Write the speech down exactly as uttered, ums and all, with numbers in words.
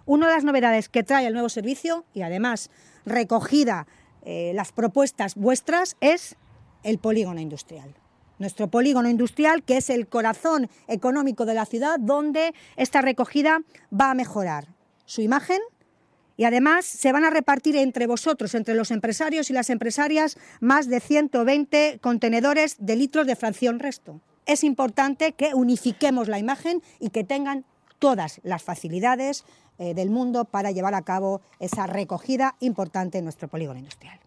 Una de las novedades que trae el nuevo servicio, y además recogida eh, las propuestas vuestras, es el polígono industrial. Nuestro polígono industrial, que es el corazón económico de la ciudad, donde esta recogida va a mejorar su imagen y además se van a repartir entre vosotros, entre los empresarios y las empresarias, más de ciento veinte contenedores de litros de fracción resto. Es importante que unifiquemos la imagen y que tengan todas las facilidades eh, del mundo para llevar a cabo esa recogida importante en nuestro polígono industrial.